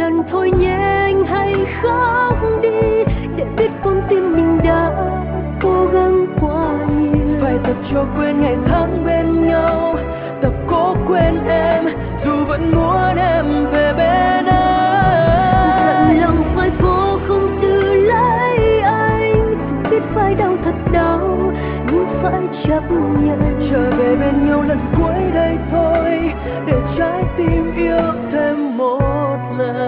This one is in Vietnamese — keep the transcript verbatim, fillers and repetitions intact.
lần thôi nhé anh hãy khóc đi, để biết con tim mình đã cố gắng quá nhiều. Phải tập cho quên ngày tháng bên nhau, tập cố quên em dù vẫn muốn em về bên anh. Dặn lòng phải cố không giữ lấy anh, biết phải đau thật đau nhưng phải chấp nhận. Trở về bên nhau lần cuối đây thôi, để trái tim yêu thêm một lần.